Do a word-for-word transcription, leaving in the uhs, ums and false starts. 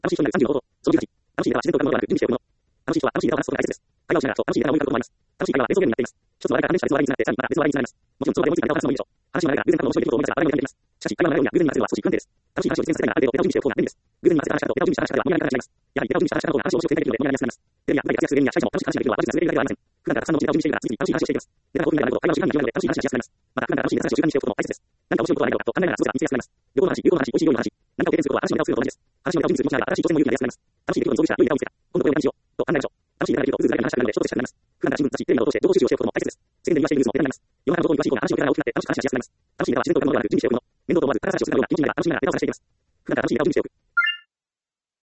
楽しい人になるさんじゅうの方法。そのじゅうはち。楽しいネタは自然と浮かぶものがある準備しておくもの。楽しい人は楽しいネタを話すことが大切です。会話をしながらそう楽しいネタを思い浮かぶと思います。楽しい会話は連想ゲームになっています。一つの話題から関連した別の話題につながって、さらにまた別の話題につながります。もちろんその場で思いついたネタを話すのもいいでしょう。話の流れが偶然過去の面白い出来事を思い出したら誰もやめています。しかし、会話の流れを偶然に合わせるのは少し不安定です。楽しい話を実践させたいならある程度ネタを準備しておく方が便利です。偶然に合わせた話からとネタを準備した話からでは無理やりな話が違います。やはりネタを準備した話からの方が話を面白く展開できるので物になりやすくなります。テレビや舞台で活躍する芸人や社会人も楽しい話ができるのは話術が続けているだけではありません。普段からたくさんのネタを準備しているが、次々楽しい話をしていきます。ネタが興奮になるほど会話を時間に広げるので楽しい話がしやすくなります。また、普段から楽しいネタ話を習慣にしておくことも大切です。何か面白いことはないだろうかと考えながら過ごせば見つけやすくなります。旅行の話、流行の話、美味しい料理の話、何かを経験することは新しいネタを作るのと同じです。話のネタを準備する持ちながら新しい挑戦も勇気になりやすくなります。楽しい出来事に遭遇した良いネタを見つけた。今度これをネタにしよう。と考えましょう。楽しいネタができると、うずうずだけの話したくなるので、人としてしたくなります。普段から新聞、雑誌、テレビなどを通して情報収集をしておくことも大切です。世間で言わしているニュースもネタになります。世の中の情報に詳しい方が話のネタが大きくなって楽しく話しやすくなります。楽しいネタは自然と浮かぶものではなく準備しておくもの。面倒と思わず、ただ話をするなどが一日ながら楽しみながらネタを探していきます。普段から楽しいネタを準備しておく。